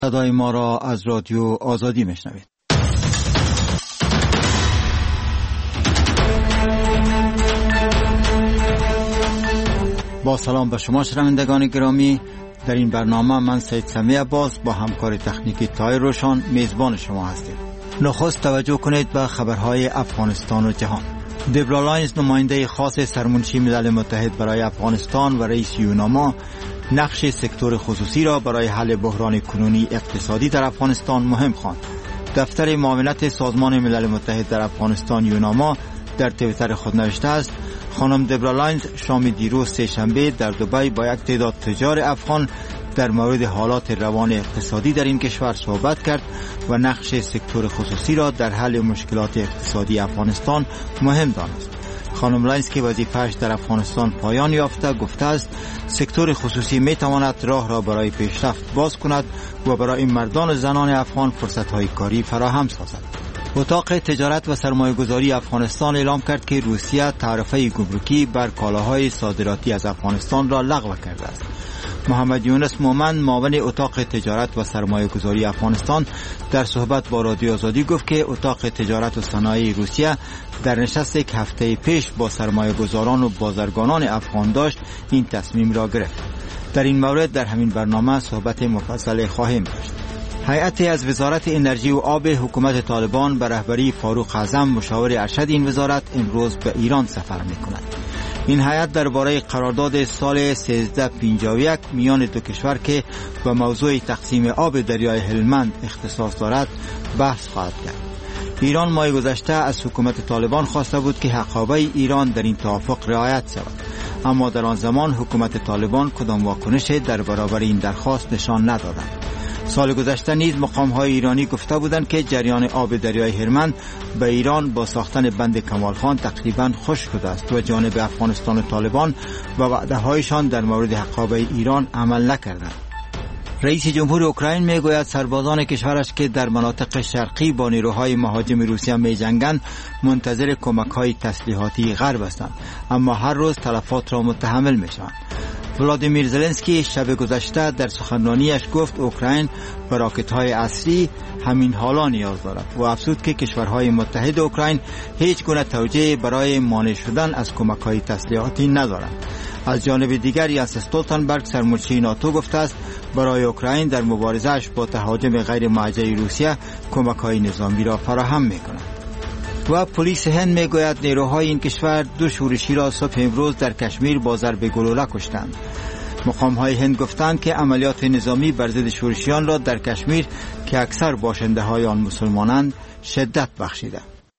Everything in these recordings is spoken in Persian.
صدای ما را از رادیو آزادی میشنوید. با سلام به شما شنوندگان گرامی، در این برنامه من سید سمی عباس با همکار تکنیکی طاهر روشان میزبان شما هستیم. نخست توجه کنید به خبرهای افغانستان و جهان. دبرا لاینز، نماینده خاص سرمنشی ملل متحد برای افغانستان و رئیس یوناما، نقش سکتور خصوصی را برای حل بحران کنونی اقتصادی در افغانستان مهم خواند. دفتر معاونت سازمان ملل متحد در افغانستان یوناما در توییتر خود نوشته است: خانم دبرا لاینز شام دیروز سه‌شنبه در دبی با یک تعداد تجار افغان در مورد حالات روان اقتصادی در این کشور صحبت کرد و نقش سکتور خصوصی را در حل مشکلات اقتصادی افغانستان مهم دانست. خانم لاینز که وظیفه‌اش در افغانستان پایان یافته گفته است سکتور خصوصی می تواند راه را برای پیشرفت باز کند و برای مردان و زنان افغان فرصت‌های کاری فراهم سازد. اتاق تجارت و سرمایه‌گذاری افغانستان اعلام کرد که روسیه تعرفه گمرکی بر کالاهای صادراتی از افغانستان را لغو کرده است. محمد یونس مومن، معاون اتاق تجارت و سرمایه‌گذاری افغانستان، در صحبت با رادیو آزادی گفت که اتاق تجارت و صنایع روسیه در نشست یک هفته پیش با سرمایه‌گذاران و بازرگانان افغان داشت این تصمیم را گرفت. در این مورد در همین برنامه صحبت مفصل خواهیم داشت. هیئتی از وزارت انرژی و آب حکومت طالبان به رهبری فاروق اعظم، مشاور ارشد این وزارت، امروز به ایران سفر می‌کند. این هیئت درباره قرارداد سال 1351 میان دو کشور که به موضوع تقسیم آب دریای هلمند اختصاص دارد بحث خواهد کرد. ایران ماه گذشته از حکومت طالبان خواسته بود که حقابه ایران در این توافق رعایت شود، اما در آن زمان حکومت طالبان کدام واکنش در برابر این درخواست نشان ندادند. سال گذشته نیز مقام‌های ایرانی گفته بودند که جریان آب دریای هلمند به ایران با ساختن بند کمال خان تقریباً خشک شده است و جانب افغانستان و طالبان و وعده‌هایشان در مورد حقابه ایران عمل نکردند. رئیس جمهور اوکراین میگوید سربازان کشورش که در مناطق شرقی با نیروهای مهاجم روسیه می‌جنگند منتظر کمک‌های تسلیحاتی غرب هستند، اما هر روز تلفات را متحمل می‌شوند. ولادیمیر زلنسکی شب گذشته در سخنرانیش گفت اوکراین به راکت‌های عصری همین حالا نیاز دارد و افزود که کشورهای متحد اوکراین هیچ گونه توجیه برای مانع شدن از کمک‌های تسلیحاتی ندارند. از جانب دیگر یانس استولتنبرگ، سرمنشی ناتو، گفته است برای اوکراین در مبارزه‌اش با تهاجم غیر موجه روسیه کمک‌های نظامی را فراهم می‌کند. و پلیس هند میگوید نیروهای این کشور دو شورشی را صبح امروز در کشمیر با ضرب گلوله کشتند. مقام‌های هند گفتند که عملیات نظامی بر ضد شورشیان را در کشمیر که اکثر باشنده‌های آن مسلمانند شدت بخشیده.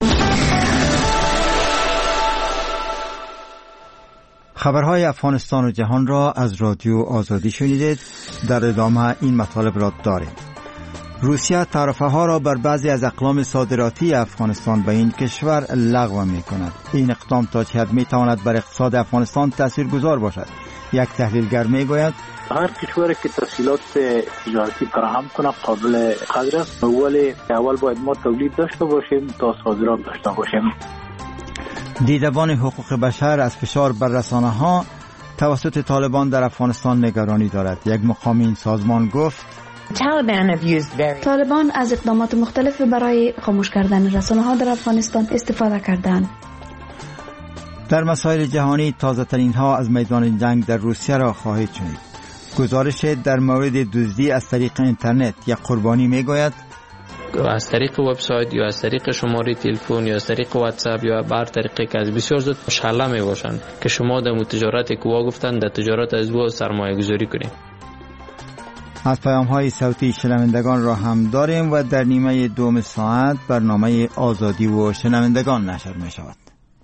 خبرهای افغانستان و جهان را از رادیو آزادی شنیدید. در ادامه این مطالب را داریم. روسیه تعرفه ها را بر بعضی از اقلام صادراتی افغانستان به این کشور لغو می کند. این اقدام تا چه حد می تواند بر اقتصاد افغانستان تاثیرگذار باشد؟ یک تحلیلگر می گوید هر کشوری که تسهیلات تجارتی فراهم کنه قابل قدر است، ولی اول باید ما تولید داشته باشیم تا صادرات داشته باشیم. دیدبان حقوق بشر از فشار بر رسانه ها توسط طالبان در افغانستان نگرانی دارد. یک مقام این سازمان گفت طالبان از اقدامات مختلف برای خاموش کردن رسانه‌ها در افغانستان استفاده کردند. در مسائل جهانی تازه ترین ها از میدان جنگ در روسیه را خواهید شنید. گزارش در مورد دزدی از طریق اینترنت یک قربانی میگوید از طریق وبسایت یا از طریق شماره تلفن یا از طریق واتساپ یا بر طریقی که از بسیار زود مشغله می باشند که شما در تجارت که وا گفتن در تجارت از او سرمایه گذاری کنید. از پیام‌های صوتی شنوندگان را هم داریم و در نیمه دوم ساعت برنامه آزادی و شنوندگان نشر می شود.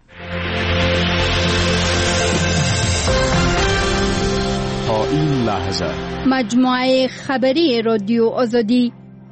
تا این لحظه مجموعه خبری رادیو آزادی.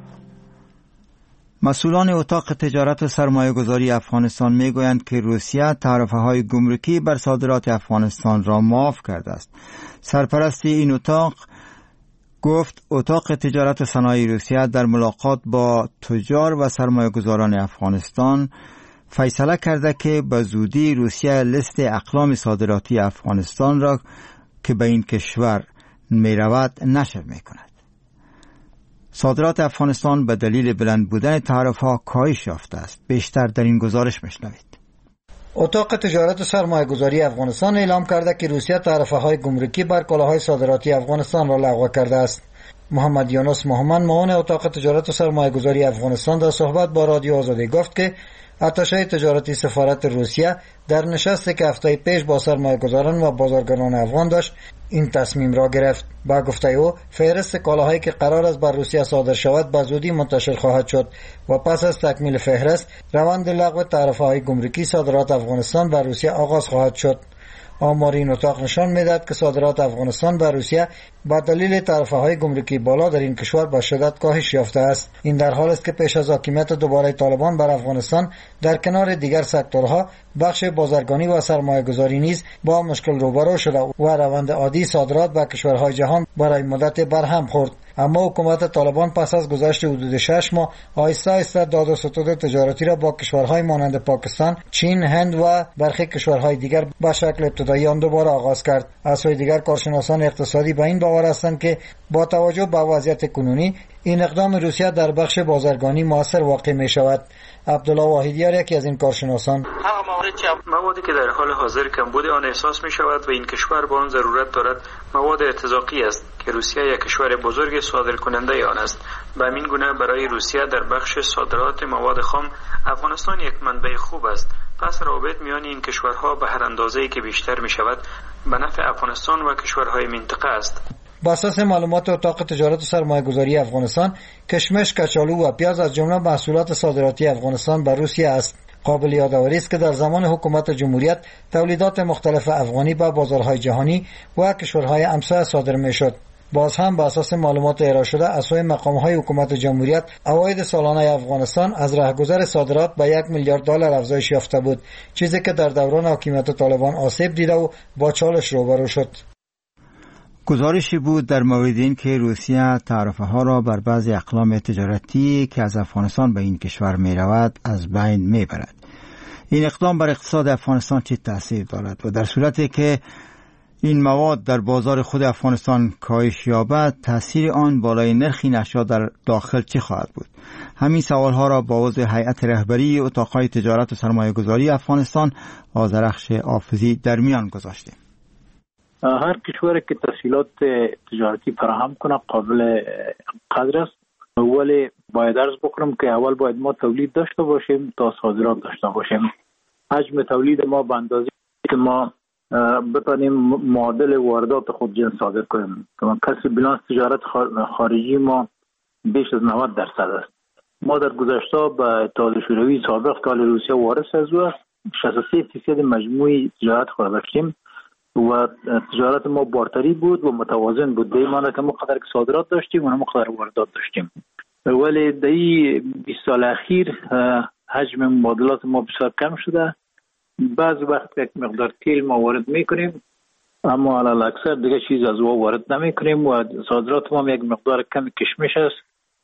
مسئولان اتاق تجارت و سرمایه‌گذاری افغانستان میگویند که روسیه تعرفه‌های گمرکی بر صادرات افغانستان را معاف کرده است. سرپرست این اتاق گفت اتاق تجارت و صنایع روسیه در ملاقات با تجار و سرمایه‌گذاران افغانستان فیصله کرده که به زودی روسیه لیست اقلام صادراتی افغانستان را که به این کشور می رود نشر می کند. صادرات افغانستان به دلیل بلند بودن تعرفه‌ها کاهش یافته است. بیشتر در این گزارش میشنوید. اتاق تجارت و سرمایه‌گذاری افغانستان اعلام کرده که روسیه تعرفه‌های گمرکی بر کالاهای صادراتی افغانستان را لغو کرده است. محمد یونس محمد معاون اتاق تجارت و سرمایه‌گذاری افغانستان در صحبت با رادیو آزادی گفت که اتشه تجارتی سفارت روسیه در نشستی که هفته پیش با سرمایه‌گذاران و بازارگران افغان داشت این تصمیم را گرفت. با گفته او فهرست کالاهایی که قرار است بر روسیه صادر شود به زودی منتشر خواهد شد و پس از تکمیل فهرست روند لغو تعرفه‌های گمرکی صادرات افغانستان بر روسیه آغاز خواهد شد. آمار این اتاق نشان می‌دهد که صادرات افغانستان به روسیه با دلیل تعرفه‌های گمرکی بالا در این کشور به شدت کاهش یافته است. این در حالی است که پیش از حاکمیت دوباره طالبان بر افغانستان در کنار دیگر سکتورها بخش بازرگانی و سرمایه‌گذاری نیز با مشکل روبرو شده و روند عادی صادرات به کشورهای جهان برای مدت برهم خورد. اما حکومت طالبان پس از گذشت حدود 6 ماه آهسته آهسته داد و ستد تجارتی را با کشورهای مانند پاکستان، چین، هند و برخی کشورهای دیگر به شکل ابتدایی آن دوباره آغاز کرد. از سوی دیگر کارشناسان اقتصادی به این باور هستند که با توجه به وضعیت کنونی این اقدام روسیه در بخش بازرگانی موثر واقع می شود. عبدالله واحدیار یکی از این کارشناسان: موادی که در حال حاضر کمبود آن احساس می شود و این کشور با آن ضرورت دارد مواد ارتزاقی است که روسیه یک کشور بزرگ صادر کننده آن است. به همین گونه برای روسیه در بخش صادرات مواد خام افغانستان یک منبع خوب است. پس روابط میان این کشورها به هر اندازه‌ای که بیشتر می شود به نفع افغانستان و کشورهای منطقه است. بر اساس معلومات اتاق تجارت و سرمایه‌گذاری افغانستان، کشمش، کچالو و پیاز از جمله محصولات صادراتی افغانستان به روسیه است. قابل یادآوری است که در زمان حکومت جمهوریت تولیدات مختلف افغانی به بازارهای جهانی و کشورهای همسایه صادر می‌شد. باز هم بر اساس معلومات ارائه شده از سوی مقام‌های حکومت جمهوریت عواید سالانه افغانستان از رهگذر صادرات به 1 میلیارد دلار افزایش یافته بود، چیزی که در دوران حکومت طالبان آسیب دیده و با چالش روبرو شد. گزارشی بود در مورد این که روسیه تعرفه‌ها را بر بعضی اقلام تجارتی که از افغانستان به این کشور می رود از بین می برد. این اقدام بر اقتصاد افغانستان چه تأثیر دارد و در صورتی که این مواد در بازار خود افغانستان کاهش یابد تأثیر آن بالای نرخ این اشیا در داخل چه خواهد بود؟ همین سوالها را با عضو هیئت رهبری اتاق‌های تجارت و سرمایه‌گذاری افغانستان آذرخش حافظی در میان گذاشتیم. هر کشوری که تسهیلات تجارتی فراهم کنه قابل قدر است، ولی باید عرض بکنم که اول باید ما تولید داشته باشیم تا صادرات داشته باشیم. حجم تولید ما به اندازه که ما بتانیم معادل واردات خود جنس صادر کنیم. کسر بیلانس تجارت خارجی ما بیش از 90% است. ما در گذشته به اتحاد شوروی سابق که روسیه وارث از او است 63% مجموعی تجارت خود داشتیم و تجارت ما بارتری بود و متوازن بود. در این معنی که ما قدر که صادرات داشتیم و ما قدر واردات داشتیم. ولی در این 20 سال اخیر حجم مبادلات ما بسیار کم شده. بعض وقت یک مقدار تیل ما وارد میکنیم اما علاوه اکثر دیگه چیز از او وارد نمیکنیم و صادرات ما یک مقدار کمی کشمش است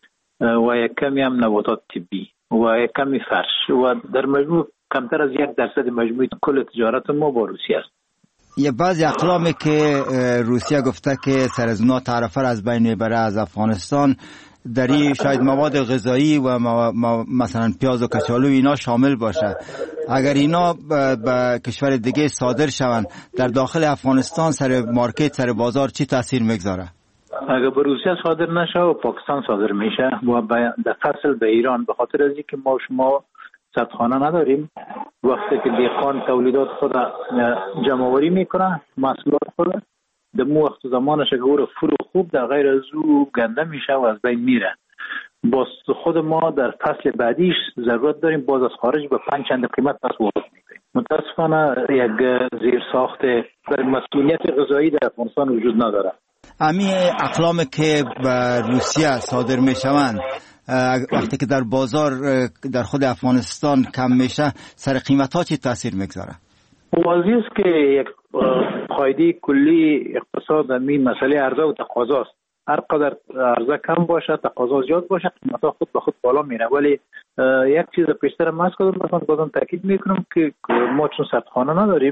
و یک کمی هم نباتات طبی و یک کمی فرش و در مجموع کمتر از 1% مجموع کل تجارت ما با روسیه است. یه بعضی اقلامی که روسیه گفته که سر از اونا تعرفه را از بین میبره از افغانستان، در این شاید مواد غذایی و مثلا پیاز و کچالو اینا شامل باشه. اگر اینا به کشور دیگه صادر شوند در داخل افغانستان سر مارکت سر بازار چی تاثیر میگذاره؟ اگر به روسیه صادر نشه و پاکستان صادر میشه و در فصل به ایران، به خاطر از اینکه ما شما سطحانه نداریم، وقتی که دهقان تولیدات خود جمع آوری میکنه محصولات خود در مو وقت زمانش که او فرو خوب در غیر از او گنده میشه و از بین میره. باز خود ما در فصل بعدیش ضرورت داریم باز از خارج به 5 چند قیمت پس وارد میکنیم. متاسفانه یک زیر ساخت در مسئولیت غذایی در افغانستان وجود نداره. امی اقلامی که به روسیه صادر میشوند وقتی که در بازار در خود افغانستان کم میشه سر قیمت ها چی تاثیر میگذاره؟ واضح است که یک قاعده کلی اقتصاد این مسئله عرضه و تقاضا است. هر قدر عرضه کم باشه تقاضا زیاد باشه قیمت ها خود به خود بالا میره. ولی یک چیز پیشتر ماست که بازم تاکید میکنم که ما چون سطحانه نداریم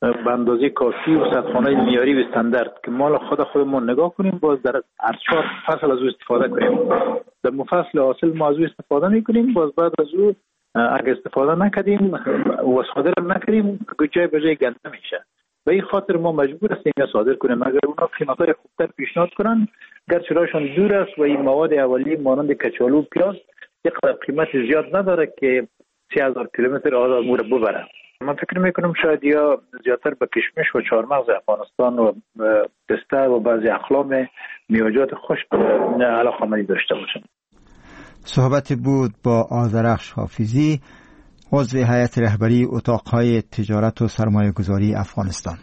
به اندازه کافی و سطحانه معیاری و استاندارد که مال خودمون نگاه کنیم، باز در هر 4 فصل از او استفاده کنیم. در فصل حاصل ما از او استفاده میکنیم، باز بعد از او اگر استفاده نکردیم و صادر نکردیم جای به جای گنده میشه. به این خاطر ما مجبور هستیم صادر کنیم. اگر اونا قیمت‌های خوبتر پیشنهاد کنن، گرچه راشون دور است و این مواد اولیه مانند کچالو و پیاز یک قیمت زیاد نداره که 3000 کیلومتر آزاد مور ببره. من فکر میکنم شاید یا زیادتر به کشمش و چهارمغز افغانستان و پسته و بعضی اقلام میوه‌جات خشک علاقه‌مندی داشته باشند. صحبت بود با آذرخش حافظی، عضو هیئت رهبری اتاق‌های تجارت و سرمایه‌گذاری افغانستان.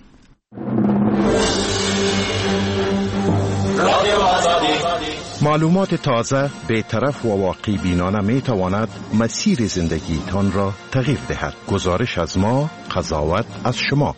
معلومات تازه، بی‌طرف و واقع بینانه می تواند مسیر زندگیتان را تغییر دهد. گزارش از ما، قضاوت از شما.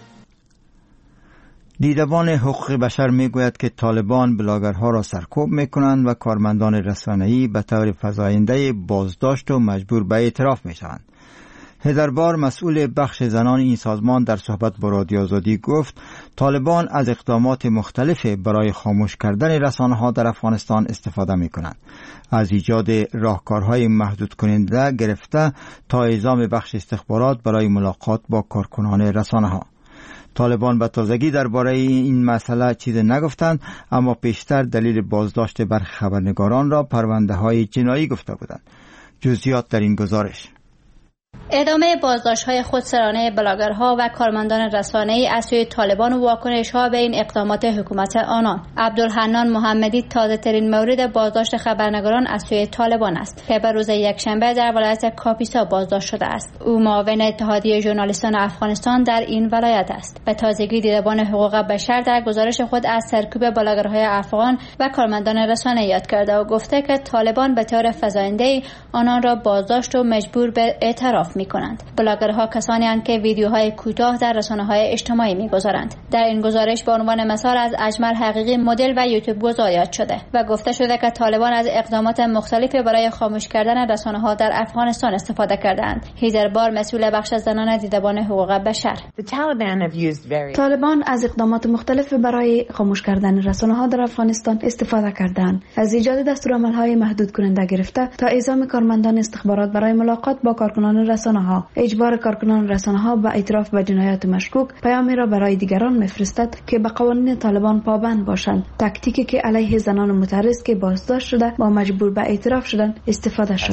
دیدبان حقوق بشر می گوید که طالبان بلاگرها را سرکوب می کنند و کارمندان رسانه‌ای به طور فزاینده بازداشت و مجبور به اعتراف می شوند. هیدربار، مسئول بخش زنان این سازمان، در صحبت با رادیو آزادی گفت طالبان از اقدامات مختلف برای خاموش کردن رسانه‌ها در افغانستان استفاده می‌کنند، از ایجاد راهکارهای محدود کننده گرفته تا اعزام بخش استخبارات برای ملاقات با کارکنان رسانه‌ها. طالبان به تازگی درباره این مسئله چیز نگفتند، اما پیشتر دلیل بازداشت برخی خبرنگاران را پرونده‌های جنایی گفته بودند. جزئیات در این گزارش. ادامه بازداشت‌های خودسرانه بلاگرها و کارمندان رسانه‌ای از سوی طالبان و واکنش‌ها به این اقدامات حکومت آنان. عبدالحنان محمدی تازه‌ترین مورد بازداشت خبرنگاران از سوی طالبان است که به روز یکشنبه در ولایت کاپیسا بازداشت شده است. او معاون اتحادیه ژورنالیستان افغانستان در این ولایت است. به تازگی دیدبان حقوق بشر در گزارش خود از سرکوب بلاگرهای افغان و کارمندان رسانه یاد کرده و گفته که طالبان به طور فزاینده‌ای آنان را بازداشت و مجبور به اعتراف می‌کنند. بلاگرها کسانی هستند که ویدیوهای کوتاه در رسانه‌های اجتماعی می‌گذارند. در این گزارش به عنوان مثال از اجمل حقیقی مدل و یوتیوب گذار یاد شده و گفته شده که طالبان از اقدامات مختلفی برای خاموش کردن رسانه‌ها در افغانستان استفاده کردند. هیدربار، مسئول بخش زنان دیدبان حقوق بشر: طالبان از اقدامات مختلف برای خاموش کردن رسانه‌ها در افغانستان استفاده کردند، از ایجاد دستورالعمل‌های محدود کننده گرفته تا اعزام کارمندان استخبارات برای ملاقات با کارکنان رسانه‌ها، اجبار کارکنان رسانه‌ها به اعتراف به جنایات مشکوک، پیامی را برای دیگران می‌فرستد که به قوانین طالبان پابند باشند. تاکتیکی که علیه زنان معترض که بازداشت شده و مجبور به اعتراف شدند استفاده شد.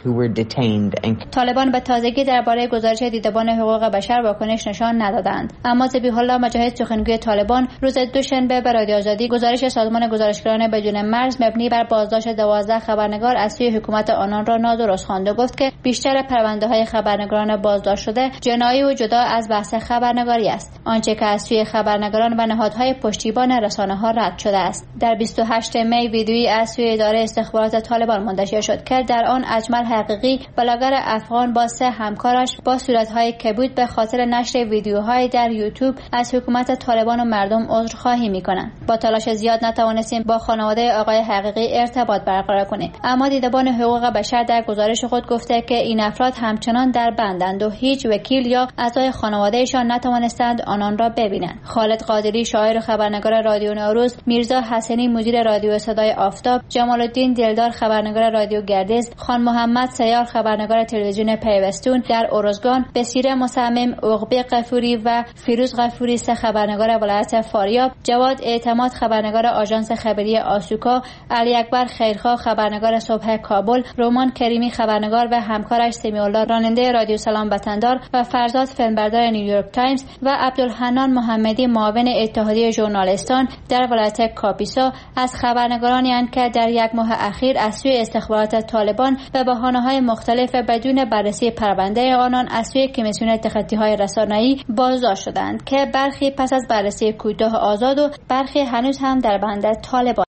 طالبان به تازگی درباره گزارش دیدبان حقوق بشر واکنش نشان ندادند، اما ذبیح الله مجاهد، سخنگوی طالبان، روز دوشنبه به رادیو آزادی گزارش سازمان گزارشگران بدون مرز مبنی بر بازداشت 12 خبرنگار از سوی حکومت آنان را نادرست خواند و گفت که بیشتر پرونده‌های خبرنگاران بازداشت شده جنایی و جدا از بحث خبرنگاری است، آنچه که از سوی خبرنگاران و نهادهای پشتیبان رسانه‌ها رد شده است. در 28 می ویدیویی از سوی اداره استخبارات طالبان منتشر شد که در آن اجمل حقیقی، بلاگر افغان، با 3 همکارش با صورت‌های کبود به خاطر نشر ویدیوهای در یوتیوب از حکومت طالبان و مردم عذرخواهی می‌کنند. با تلاش زیاد نتوانستیم با خانواده آقای حقیقی ارتباط برقرار کنیم، اما دیدبان حقوق بشر در گزارش خود گفته که این افراد همچنان در بندند و هیچ وکیل یا اعضای خانوادهشان نتوانستند آنان را ببینند. خالد قادری، شاعر و خبرنگار رادیو نوروز، میرزا حسنی، مدیر رادیو صدای آفتاب، جمال الدین دلدار، خبرنگار رادیو گردز، خان محمد سیار، خبرنگار تلویزیون پیوستون در اورزگان، بصیره مصمم، عقبه غفوری و فیروز غفوری، 3 خبرنگار ولایت فاریاب، جواد اعتماد، خبرنگار آژانس خبری آسوکا، علی اکبر خیرخواه، خبرنگار صبح کابل، رومان کریمی، خبرنگار و همکارش سمی‌الله، راننده رادیو سلام وطندار و فرزاد، فیلمبردار نیویورک تایمز، و عبدالحنان محمدی، معاون اتحادیه ژورنالیستان در ولایت کاپیسا از خبرنگارانی اند که در 1 ماه اخیر از سوی استخبارات طالبان به بهانه‌های مختلف بدون بررسی پرونده آنان از سوی کمیسیون تخطی‌های رسانه‌ای بازداشت شدند که برخی پس از بررسی کوتاه آزاد و برخی هنوز هم در بند طالبان.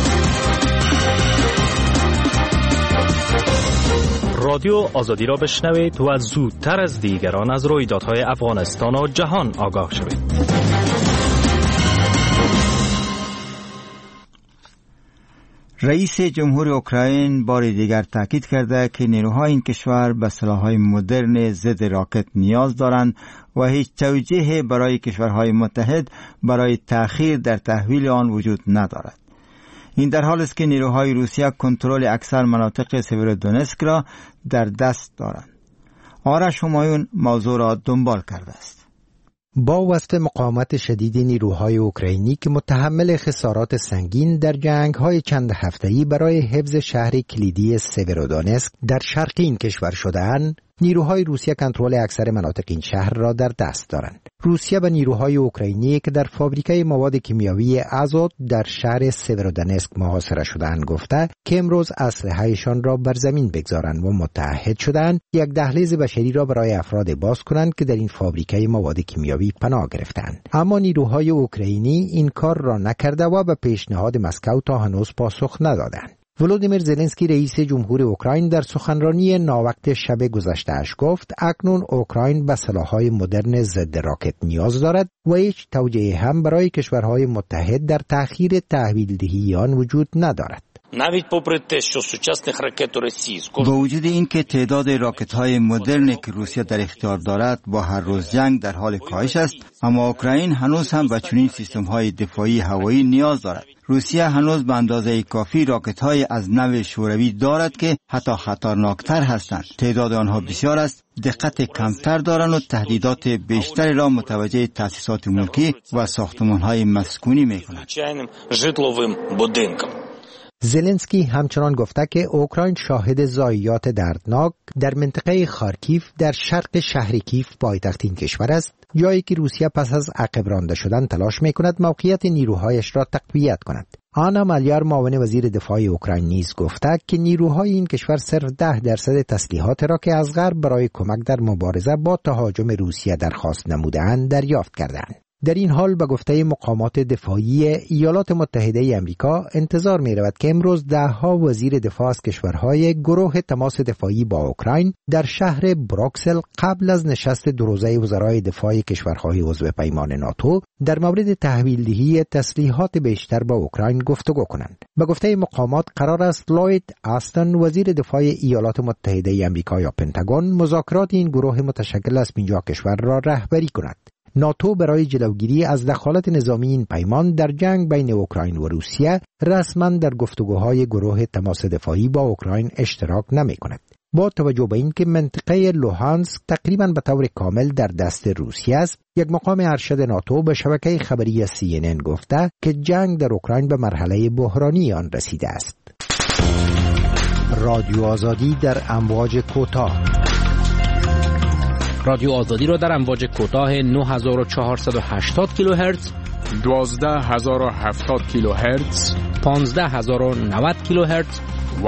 رادیو آزادی را بشنوید و زودتر از دیگران از رویدادهای افغانستان و جهان آگاه شوید. رئیس جمهور اوکراین بار دیگر تاکید کرده که نیروهای این کشور به سلاح‌های مدرن ضد راکت نیاز دارند و هیچ توجیهی برای کشورهای متحد برای تأخیر در تحویل آن وجود ندارد. این در حالی است که نیروهای روسیه کنترل اکثر مناطق سیورودونسک را در دست دارند. آرش همایون موضوع را دنبال کرده است. با وصف مقاومت شدید نیروهای اوکراینی که متحمل خسارات سنگین در جنگ‌های چند هفته‌ای برای حفظ شهر کلیدی سیورودونسک در شرق این کشور شده‌اند، نیروهای روسیه کنترل اکثر مناطق این شهر را در دست دارند. روسیه به نیروهای اوکراینی که در فابریکه مواد کیمیاوی آزوت در شهر سیورودونسک محاصره شده‌اند گفته که امروز اسلحه‌شان را بر زمین بگذارند و متعهد شدند یک دهلیز بشری را برای افراد باز کنند که در این فابریکه مواد کیمیاوی پناه گرفتند. اما نیروهای اوکراینی این کار را نکرده و به پیشنهاد مسکو تا هنوز پاسخ ندادند. ولودیمیر زلنسکی رئیس جمهور اوکراین در سخنرانی ناوقت شب گذشته‌اش گفت اکنون اوکراین به سلاح‌های مدرن ضد راکت نیاز دارد و هیچ توجیه هم برای کشورهای متحد در تأخیر تحویل دهی آن وجود ندارد. با وجود اینکه تعداد راکت‌های مدرن که روسیه در اختیار دارد با هر روز جنگ در حال کاهش است، اما اوکراین هنوز هم به چنین سیستم‌های دفاعی هوایی نیاز دارد. روسیه هنوز به اندازه کافی راکت‌های از نوع شوروی دارد که حتی خطرناکتر هستند. تعداد آنها بسیار است، دقت کمتر دارند و تهدیدات بیشتری را متوجه تأسیسات ملکی و ساختمان‌های مسکونی می‌کنند. زلنسکی همچنان گفته که اوکراین شاهد ضایعات دردناک در منطقه خارکیف در شرق شهر کیف پایتخت این کشور است، جایی که روسیه پس از عقب رانده شدن تلاش می‌کند موقعیت نیروهایش را تقویت کند. آنا مالیار معاون وزیر دفاع اوکراین نیز گفته که نیروهای این کشور صرف 10% تسلیحات را که از غرب برای کمک در مبارزه با تهاجم روسیه درخواست نموده‌اند دریافت کردند. در این حال به گفته مقامات دفاعی ایالات متحده آمریکا انتظار می رود که امروز دهها وزیر دفاع از کشورهای گروه تماس دفاعی با اوکراین در شهر بروکسل قبل از نشست دو روزه وزرای دفاع کشورهای عضو پیمان ناتو در مورد تحویل دهی تسلیحات بیشتر با اوکراین گفتگو کنند. به گفته مقامات قرار است لوید آستن وزیر دفاع ایالات متحده آمریکا یا پنتاگون مذاکرات این گروه متشکل از 50 کشور را رهبری کند. ناتو برای جلوگیری از دخالت نظامی این پیمان در جنگ بین اوکراین و روسیه رسما در گفتگوهای گروه تماس دفاعی با اوکراین اشتراک نمی کند. با توجه به اینکه منطقه لوهانسک تقریبا به طور کامل در دست روسیه است، یک مقام ارشد ناتو به شبکه خبری CNN گفته که جنگ در اوکراین به مرحله بحرانی آن رسیده است. رادیو آزادی در امواج کوتاه. رادیو آزادی را در امواج کوتاه 9480 کیلوهرتز، 12070 کیلوهرتز، 15090 کیلوهرتز و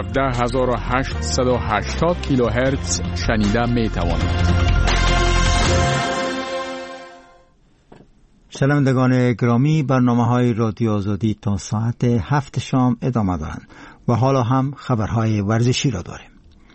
17880 کیلوهرتز شنیده می توانید. شنوندگان گرامی، برنامه‌های رادیو آزادی تا ساعت 7 شام ادامه دارند و حالا هم خبرهای ورزشی را داریم.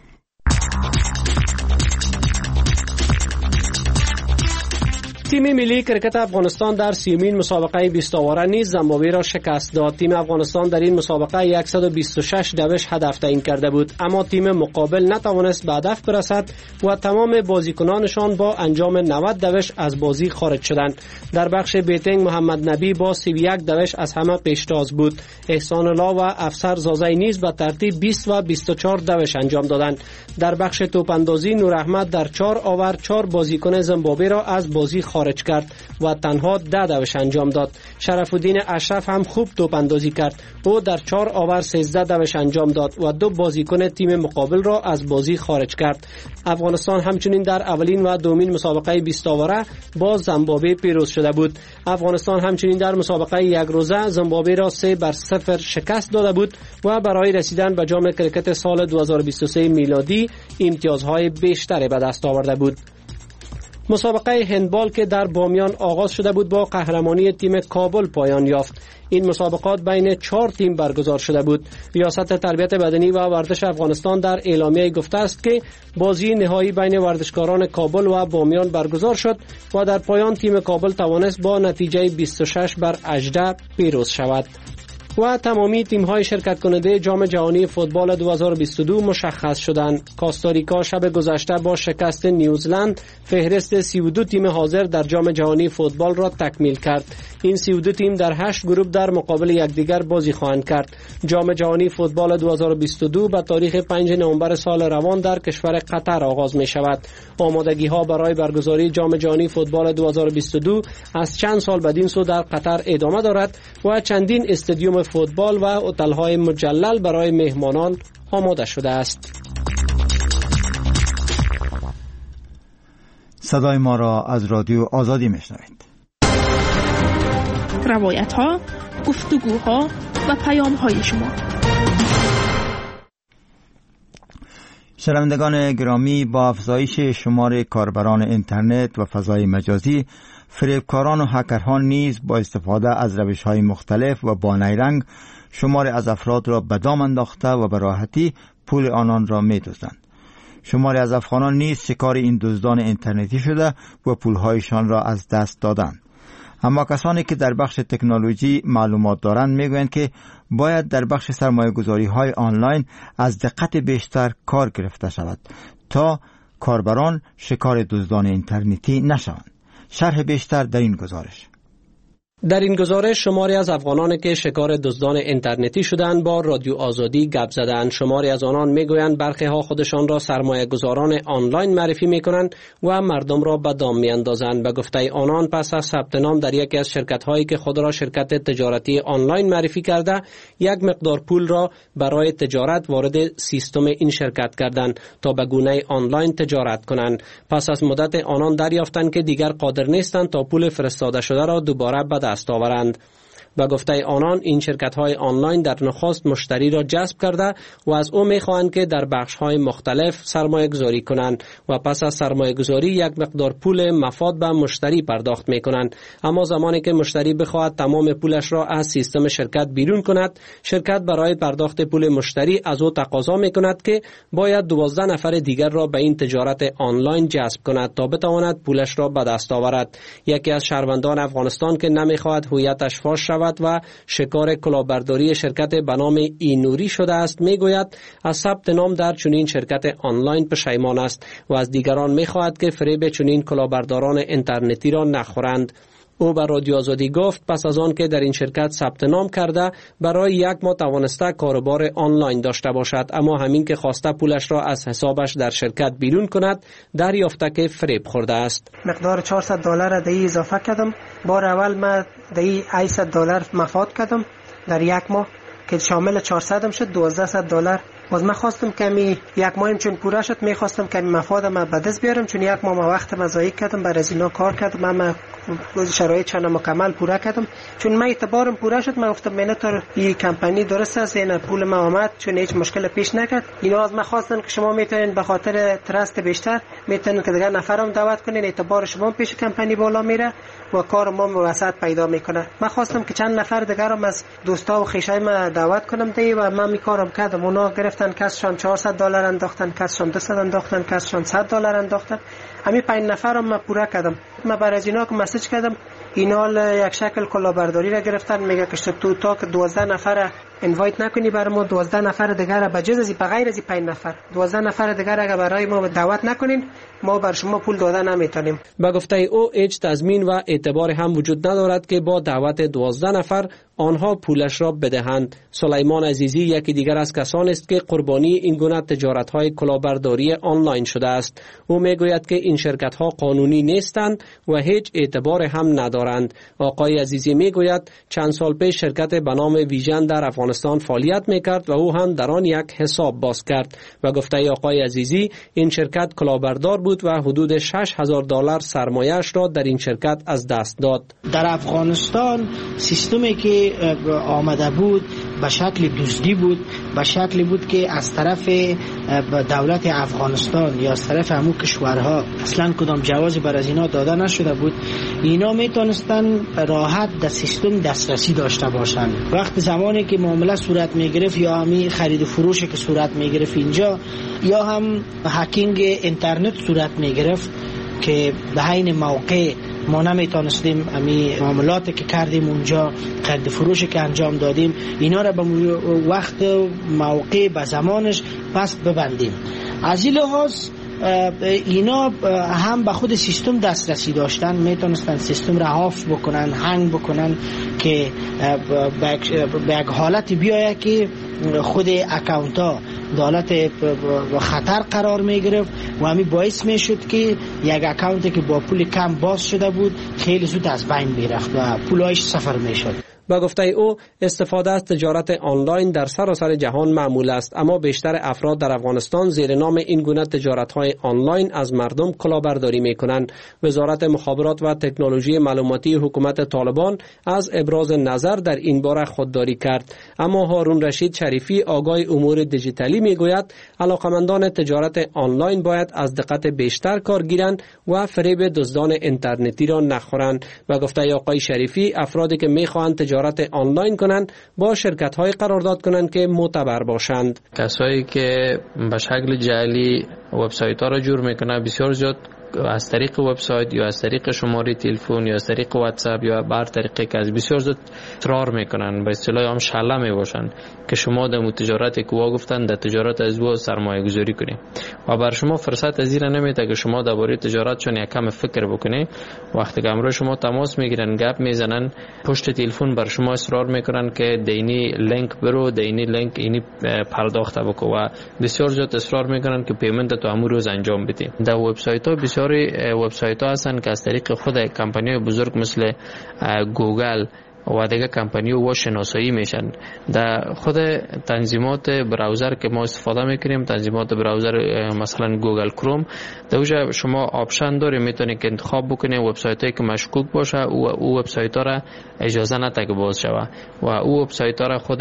تیم ملی کرکت افغانستان در 30مین مسابقه 20 آوره نیز زیمبابوه را شکست داد. تیم افغانستان در این مسابقه 126 دوش هدف تعیین کرده بود، اما تیم مقابل نتوانست به هدف برسد و تمام بازیکنانشان با انجام 90 دوش از بازی خارج شدند. در بخش بیتینگ محمد نبی با 31 دوش از همه پیشتاز بود. احسان الله و افسر زازی نیز به ترتیب 20 و 24 دوش انجام دادند. در بخش توپ اندازی نور احمد در 4 آور 4 بازیکن زیمبابوه را از بازی خارج کرد و تنها 10 دوش انجام داد. شرف الدین اشرف هم خوب توپ اندازی کرد. او در 4 آور 13 دوش انجام داد و 2 بازیکن تیم مقابل را از بازی خارج کرد. افغانستان همچنین در اولین و دومین مسابقه 20 آوره با زیمبابوه پیروز شده بود. افغانستان همچنین در مسابقه یک روزه زیمبابوه را 3-0 شکست داده بود و برای رسیدن به جام کرکت سال 2023 میلادی امتیازهای بیشتری به دست آورده بود. مسابقه هندبال که در بامیان آغاز شده بود با قهرمانی تیم کابل پایان یافت. این مسابقات بین 4 تیم برگزار شده بود. ریاست تربیت بدنی و ورزش افغانستان در اعلامیه گفته است که بازی نهایی بین ورزشکاران کابل و بامیان برگزار شد و در پایان تیم کابل توانست با نتیجه 26-18 پیروز شود. و تمامی تیم‌های شرکت کننده جام جهانی فوتبال 2022 مشخص شدند. کوستاریکا شب گذشته با شکست نیوزلند فهرست 32 تیم حاضر در جام جهانی فوتبال را تکمیل کرد. این 32 تیم در 8 گروه در مقابل یکدیگر بازی خواهند کرد. جام جهانی فوتبال 2022 به تاریخ 5 نوامبر سال روان در کشور قطر آغاز می شود. آمادگی‌ها برای برگزاری جام جهانی فوتبال 2022 از چند سال بدین سو در قطر ادامه دارد و چندین استادیوم فوتبال و هتل‌های مجلل برای مهمانان آماده شده است. صدای ما را از رادیو آزادی میشنوید. روایت‌ها، گفتگوها و پیام‌های شما. شنوندگان گرامی، با افزایش شمار کاربران اینترنت و فضای مجازی، فریبکاران و هکرها نیز با استفاده از روش‌های مختلف و با نیرنگ شمار از افراد را به دام انداخته و به راحتی پول آنان را می‌دزدند. شمار از افغانان نیز شکار این دزدان اینترنتی شده و پولهایشان را از دست دادند. اما کسانی که در بخش تکنولوژی معلومات دارند میگویند که باید در بخش سرمایه‌گذاری‌های آنلاین از دقت بیشتر کار گرفته شود تا کاربران شکار دزدان اینترنتی نشوند. شرح بیشتر در این گزارش. در این گزارش شماری از افغانانی که شکار دزدان اینترنتی شدند با رادیو آزادی گپ زدند. شماری از آنان میگویند برخی ها خودشان را سرمایه گذاران آنلاین معرفی میکنند و مردم را به دام میاندازند. به گفته آنان پس از ثبت نام در یکی از شرکت هایی که خود را شرکت تجارتی آنلاین معرفی کرده، یک مقدار پول را برای تجارت وارد سیستم این شرکت کردند تا به گونه آنلاین تجارت کنند. پس از مدت آنان دریافتند که دیگر قادر نیستند تا پول فرستاده شده را دوباره به دست آورند. به گفته آنان این شرکت‌های آنلاین در نخست مشتری را جذب کرده و از او می‌خواهند که در بخش‌های مختلف سرمایه‌گذاری کنند و پس از سرمایه‌گذاری یک مقدار پول مفاد به مشتری پرداخت می‌کنند. اما زمانی که مشتری بخواهد تمام پولش را از سیستم شرکت بیرون کند، شرکت برای پرداخت پول مشتری از او تقاضا می‌کند که باید 12 نفر دیگر را به این تجارت آنلاین جذب کند تا بتواند پولش را به دست آورد. یکی از شهروندان افغانستان که نمی‌خواهد هویتش فاش شود و شکار کلاهبرداری شرکت به نام اینوری شده است میگوید از ثبت نام در چنین شرکت آنلاین پشیمان است و از دیگران میخواهد که فریب چنین کلاهبرداران اینترنتی را نخورند. او به رادیو آزادی گفت پس از آن که در این شرکت ثبت نام کرده برای یک ماه توانسته کاروبار آنلاین داشته باشد، اما همین که خواسته پولش را از حسابش در شرکت بیرون کند دریافته که فریب خورده است. مقدار $400 را در اضافه کردم. بار اول من در $800 مفاد کردم در یک ماه که شامل 400 شد. $1200 باز من خواستم که یک ماهم چون پوره شد میخواستم که مفادم به دست بیارم، چون یک ماه وقت ضایع کردم برای از اینا کار کردم. من شرایط چند مکمل پوره کردم، چون من اعتبارم پوره شد. من گفتم من تا این کمپانی درست است، این پول ما آمد چون هیچ مشکل پیش نکرد. اینا از من خواستن که شما میتونید به خاطر ترست بیشتر میتونید که دیگر نفرم دعوت کنین، اعتبار شما پیش کمپانی بالا میره و کار ما وسط پیدا میکنه. من خواستم که چند نفر دیگرم از دوستا و خویشای ما دعوت کنم دی و من میکارم کردم. اونا گرفتن کسشان $400 انداختن، کسشان $200 انداختن، کسشان $100 انداختن. همین 5 نفرم من پوره کردم. من برای اینا که مسیج کردم اینا یک شکل کلاهبرداری را گرفتن. میگه که تو تا که 12 نفر اینوایت نکنی برای ما 12 نفر دیگر به جز از غیر از 5 نفر 12 نفر دیگر اگر برای ما دعوت نکنین ما بر شما پول دادن نمیتونیم. به گفته او هیچ تضمین و اعتبار هم وجود ندارد که با دعوت 12 نفر آنها پولش را بدهند. سلیمان عزیزی یکی دیگر از کسان است که قربانی این گونه تجارت‌های کلاهبرداری آنلاین شده است. او میگوید که این شرکت‌ها قانونی نیستند و هیچ اعتبار هم ندارند. آقای عزیزی میگوید چند سال پیش شرکت به نام ویژن در افغانستان فعالیت میکرد و او هم در آن یک حساب باز کرد. و گفته آقای عزیزی این شرکت کلاهبردار بود و حدود $6,000 سرمایه‌اش را در این شرکت از دست داد. در افغانستان سیستمی که آمده بود به شکل دزدی بود، به شکلی بود که از طرف دولت افغانستان یا از طرف همون کشورها اصلا کدام جوازی بر از اینا داده نشده بود. اینا میتونستن راحت در سیستم دسترسی داشته باشند. وقت زمانی که معامله صورت میگرفت یا همین خرید و فروشی که صورت میگرفت اینجا یا هم هکینگ اینترنت صورت میگرفت که به عین موقع ما نمیتونستیم امی معاملاتی که کردیم اونجا، خرید فروشی که انجام دادیم، اینا را به وقت موقع به زمانش پس ببندیم. از این لحاظ اینا هم به خود سیستم دسترسی داشتن، میتونستن سیستم را حفظ بکنن، هنگ بکنن که به یک حالت بیایه که خود اکاونت ها حالت خطر قرار می گرفت و همین باعث می شد که یک اکاونتی که با پول کم باز شده بود خیلی زود از بین میرفت و پولایش صفر می شد. با گفته او استفاده از تجارت آنلاین در سراسر جهان معمول است، اما بیشتر افراد در افغانستان زیر نام این گونه تجارت‌های آنلاین از مردم کلاهبرداری می‌کنند. وزارت مخابرات و تکنولوژی معلوماتی حکومت طالبان از ابراز نظر در این باره خودداری کرد، اما هارون رشید شریفی آگاه امور دیجیتالی می‌گوید علاقمندان تجارت آنلاین باید از دقت بیشتر کار گیرند و فریب دزدان اینترنتی را نخورند. و گفته آقای شریفی افرادی که می‌خواهند تجارت آنلاین کنند با شرکت‌های قرارداد کنند که معتبر باشند. کسایی که به شکل جعلی وبسایت‌ها را جور میکنه بسیار زیاد از طریق وبسایت یا از طریق شماره تلفن یا از طریق واتساپ یا بر طریقی که از بسیار زیاد اصرار میکنن، به اصطلاح هم شله میباشن که شما در تجارت که گفتن در تجارت از او سرمایه گذاری کنید و بر شما فرصت از این نمیده که شما درباره تجارت چون یک کم فکر بکنید. وقتی که امروز شما تماس میگیرن، گپ میزنن، پشت تلفن بر شما اصرار میکنن که دینی لینک برو، دینی لینک اینی پرداخت بکو و بسیار زیاد اصرار میکنن که پیمنت تو همون روز انجام بدی. در وبسایت ها بسیاری وبسایت ها هستن که از طریق خود کمپانی بزرگ مثل گوگل و دیگه کمپانی و شناسایی میشن. در خود تنظیمات براوزر که ما استفاده میکنیم، تنظیمات براوزر مثلا گوگل کروم، دوجه شما آپشن داریم میتونید که انتخاب بکنید وبسایت هایی که مشکوک باشه او وبسایت ها را اجازه نده که باز شوه و او وبسایت ها را خود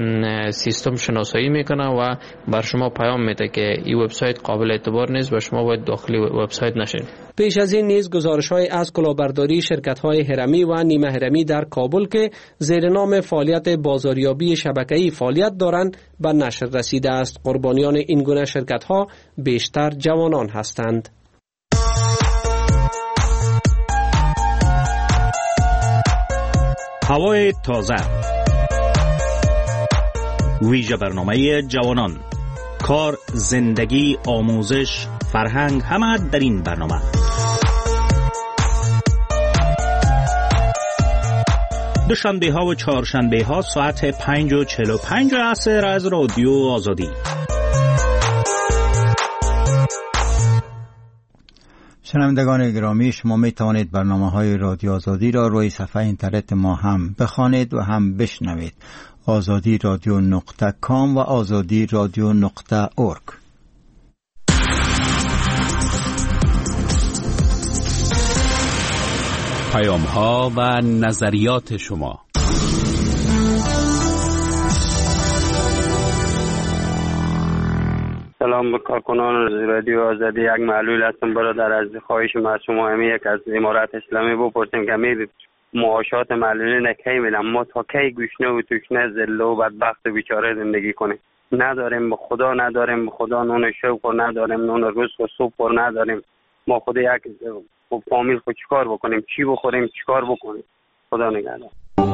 سیستم شناسایی میکنه و بر شما پیام میده که این وبسایت قابل اعتبار نیست و شما باید داخل وبسایت نشید. پیش از این نیز گزارش‌های از کلاهبرداری شرکت‌های هرمی و نیمه هرمی در کابل که زیر نام فعالیت بازاریابی شبکه‌ای فعالیت دارند به نشر رسیده است. قربانیان این گونه شرکت‌ها بیشتر جوانان هستند. هوای تازه، ویژه برنامه جوانان، کار، زندگی، آموزش، فرهنگ، همه در این برنامه. دوشنبه ها و چهارشنبه ها ساعت 5:45 عصر از رادیو آزادی. شنوندگان گرامی، شما می توانید برنامه‌های رادیو آزادی را روی صفحه اینترنت ما هم بخوانید و هم بشنوید. azadiradio.com و azadiradio.org. پیام‌ها و نظریات شما. سلام به کارکنان رادیو آزادی. یک معلول هستم برادر، از خواهش ما از شما یک از امارات اسلامی بپرسیم که می معاشات معلولین کی میدن، ما تا کی گوشنه و توشنه ذله و بدبخت و بیچاره زندگی کنیم؟ نداریم به خدا، نداریم به خدا نون شوق و نداریم نون رزق و سوپ و نداریم. ما خود یک فامیل خود چیکار بکنیم؟ چی بخوریم؟ چیکار بکنیم؟ خدا نگهدار.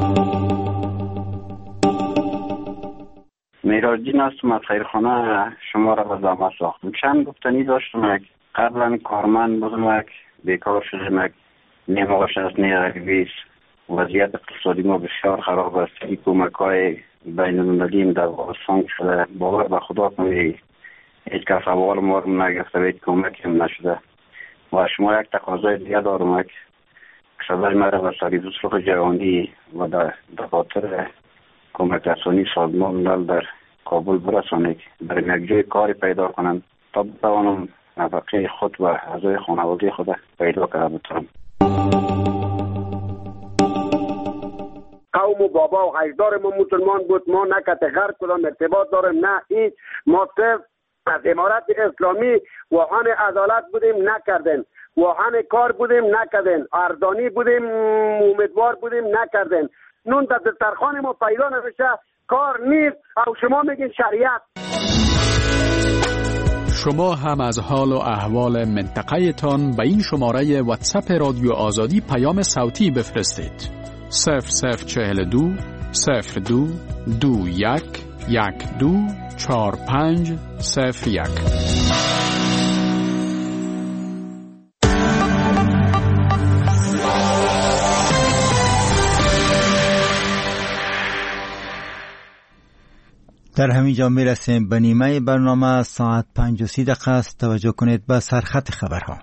میراجین هستم از خیرخانه شما را به زحمت ساختم. چند گفتنی داشتم. قبلا کارمند بودم، بیکار شدم، نماش از نیرویس. وضعیت اقتصادی ما بسیار خراب است. این کمک‌های بین المللی در افغانستان شده. باور به خدا کنید هیچ کس اول ما رو نگرفته و هیچ کمکی هم نشده. و شما یک تقاضای دیگه دارم که صدای مرا به سری صلح جهانی و در دفاتر کمک رسانی سازمان ملل در کابل برسانید، در یک جای کاری پیدا کنم تا بتوانم نفقه خود و اعضای خانواده خود پیدا کرده بتونم. قوم و بابا و اجدار ما مسلمان بود، ما نه کتغر کدام ارتباط داریم، نه هیچ. ما صرف از امارت اسلامی واهن عدالت بودیم نکردن، واهن کار بودیم نکردن، اردانی بودیم امیدوار بودیم نکردن. نون در دسترخوان ما پیدا نمیشه، کار نیست، او شما میگین شریعت. شما هم از حال و احوال منطقه تان به این شماره واتساپ رادیو آزادی پیام صوتی بفرستید. 0042 02 21 12 45 01. در همین جا می رسیم به نیمه برنامه. ساعت 5:30 است. توجه کنید به سرخط خبرها.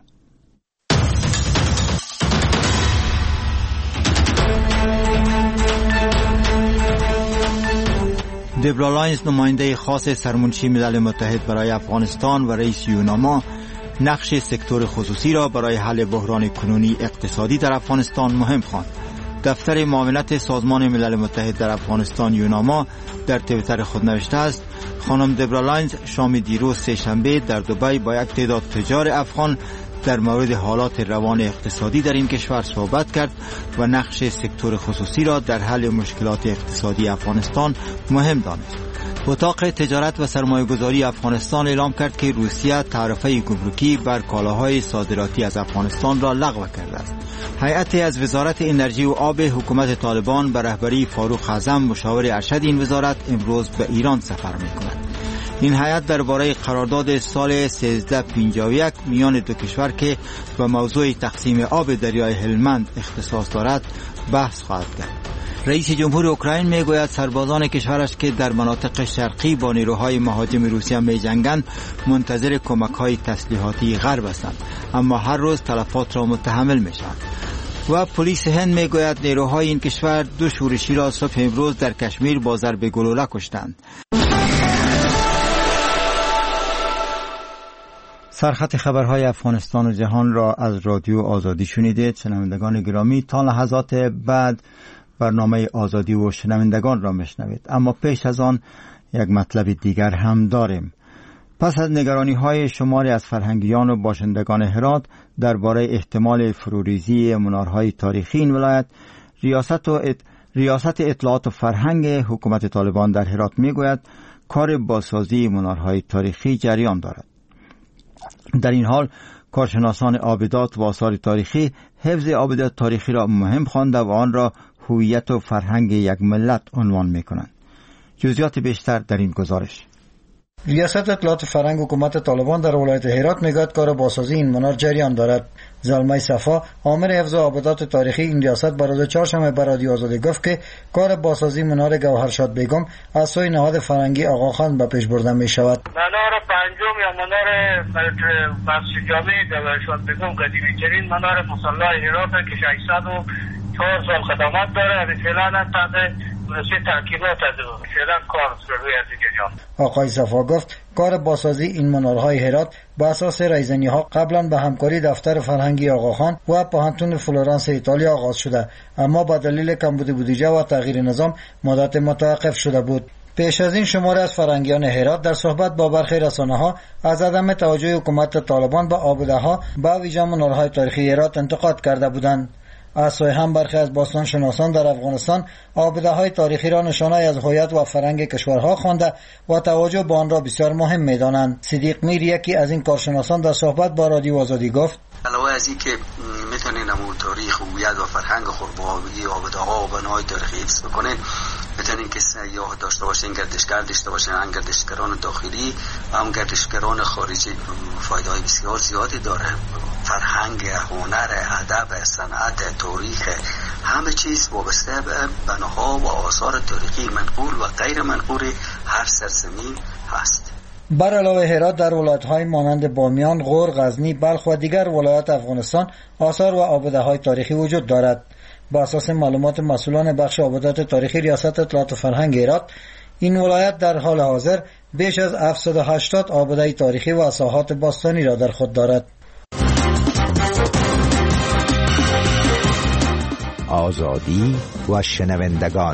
دبرا لاینز، نماینده خاص سرمنشی ملل متحد برای افغانستان و رئیس یوناما، نقش سکتور خصوصی را برای حل بحران کنونی اقتصادی در افغانستان مهم خواند. دفتر معاونت سازمان ملل متحد در افغانستان یوناما در توییتر خود نوشته است: خانم دبرا لاینز شام دیروز سه‌شنبه در دبی با یک تعداد تجار افغان در مورد حالات روان اقتصادی در این کشور صحبت کرد و نقش سکتور خصوصی را در حل مشکلات اقتصادی افغانستان مهم دانست. اتاق تجارت و سرمایه‌گذاری افغانستان اعلام کرد که روسیه تعرفه گمرکی بر کالاهای صادراتی از افغانستان را لغو کرده است. هیئتی از وزارت انرژی و آب حکومت طالبان به رهبری فاروق اعظم مشاور ارشد این وزارت امروز به ایران سفر می‌کند. این هیئت درباره قرارداد سال 1351 میان دو کشور که به موضوع تقسیم آب دریای هلمند اختصاص دارد بحث خواهد کرد. رئیس جمهور اوکراین میگوید سربازان کشورش که در مناطق شرقی با نیروهای مهاجم روسیه می‌جنگند منتظر کمک‌های تسلیحاتی غرب هستند، اما هر روز تلفات را متحمل میشوند. و پلیس هند میگوید نیروهای این کشور 2 شورشی را صبح امروز در کشمیر با ضرب گلوله کشتند. سرخط خبرهای افغانستان و جهان را از رادیو آزادی شنیدید. شنوندگان گرامی، تا لحظات بعد برنامه آزادی و شنوندگان را میشنوید، اما پیش از آن یک مطلب دیگر هم داریم. پس از نگرانی های شماری از فرهنگیان و باشندگان هرات درباره احتمال فروریزی منارهای تاریخی این ولایت، ریاست اطلاعات و فرهنگ حکومت طالبان در هرات میگوید کار بازسازی منارهای تاریخی جریان دارد. در این حال کارشناسان آبدات و آثار تاریخی حفظ آبدات تاریخی را مهم خوانده و آن را هویت و فرهنگ یک ملت عنوان میکنند. جزئیات بیشتر در این گزارش. ریاست اطلاعات فرهنگ حکومت طالبان در ولایت هرات میگوید کار بازسازی این منار جریان دارد. زلمه صفا، آمر حفظ آبدات تاریخی این ریاست بر روز چهارشنبه به رادیو آزادی گفت که کار بازسازی منار گوهرشاد بیگم از سوی نهاد فرهنگی آقاخان به پیش برده می شود. منار پنجم یا منار مسجد جامع گوهرشاد بیگم قدیمی ترین منار مصلی هرات که 604 سال خدمات داره. فعلا تازه ترکیبات فعلا کار روی ارزش. آقای صفا گفت کار بازسازی این منارهای هرات به اساس رایزنی ها قبلا به همکاری دفتر فرهنگی آقاخان و پوهنتون فلورانس ایتالیا آغاز شده، اما با دلیل کمبود بودجه و تغییر نظام مدت متوقف شده بود. پیش از این شماری از فرهنگیان هرات در صحبت با برخی رسانه‌ها از عدم توجه حکومت طالبان به آبده‌ها به ویژه منارهای تاریخی هرات انتقاد کرده بودند. از سوی هم برخی از باستان شناسان در افغانستان آبده‌های تاریخی را نشانه‌ای از هویت و فرهنگ کشورها خوانده و توجه به آن را بسیار مهم می‌دانند. صدیق میر، یکی از این کارشناسان، در صحبت با رادیو آزادی گفت علاوه از این که میتونین امور تاریخ و هویت و فرهنگ خود با آبده‌ها و بناهای تاریخی حفظ بکنین، میتونین که سیاح داشته باشین، گردشگر داشته باشین، هم گردشگران داخلی و هم گردشگران خارجی. فایده‌های بسیار زیادی داره. فرهنگ، هنر، ادب، صنعت، تاریخ، همه چیز وابسته به بناها و آثار تاریخی منقول و غیر منقول هر سرزمین هست. بر علاوه هرات در ولایت‌های مانند بامیان، غور، غزنی، بلخ و دیگر ولایات افغانستان آثار و آبده‌های تاریخی وجود دارد. با اساس معلومات مسئولان بخش آبدات تاریخی ریاست اطلاعات فرهنگ هرات، این ولایت در حال حاضر بیش از 780 آبده تاریخی و ساحات باستانی را در خود دارد. آزادی و شنوندگان.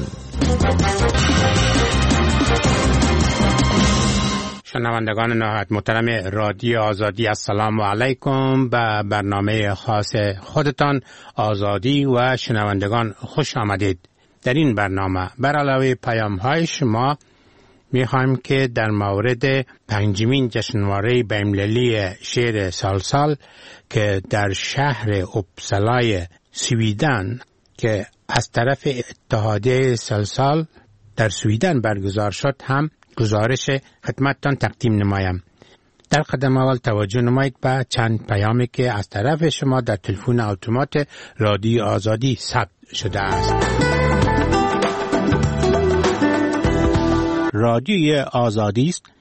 شنوندگان نهایت محترم رادیو آزادی، السلام علیکم. به برنامه خاص خودتان آزادی و شنوندگان خوش آمدید. در این برنامه بر علاوه پیام های شما میخوایم که در مورد 5مین جشنواره بین‌المللی شعر سال که در شهر اوپسالای سویدن که از طرف اتحادیه سال در سویدن برگزار شد هم گزارش خدمتتان تقدیم نمایم. در قدم اول توجه نمایید به چند پیامی که از طرف شما در تلفن اتومات رادیو آزادی ثبت شده است. رادیو آزادی است